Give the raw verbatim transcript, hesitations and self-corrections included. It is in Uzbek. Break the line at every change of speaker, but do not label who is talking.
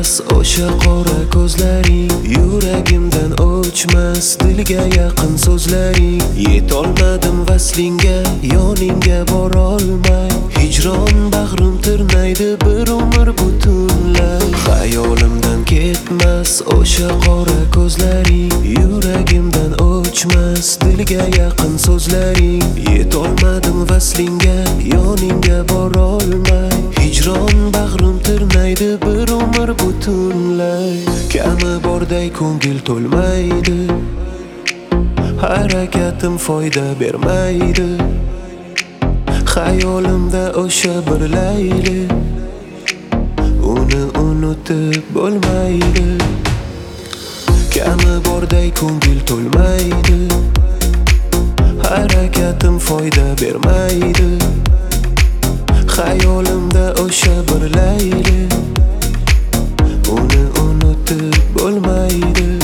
ketmas o'sha qora ko'zlaring, yuragimdan o'chmas dilga yaqin so'zlaring. Yetolmadim vaslingga, yoningga borolmay, hijron bag'rim tirnaydi bir umr butunlay. Xayolimdan ketmas o'sha qora ko'zlaring, yuragimdan o'chmas dilga yaqin so'zlaring. Yetolmadim vaslingga, yoningga borolmay, hijron bag'rim tirnaydi bir umr butunlay. Kami borday ko'ngil to'lmaydi, harakatim foyda bermaydi. Xayolimda o'sha bir layli, uni unutib bo'lmaydi. Kami borday ko'ngil to'lmaydi, harakatim foyda bermaydi. Xayolimda o'sha bir layli, uni unutib bo'lmaydi.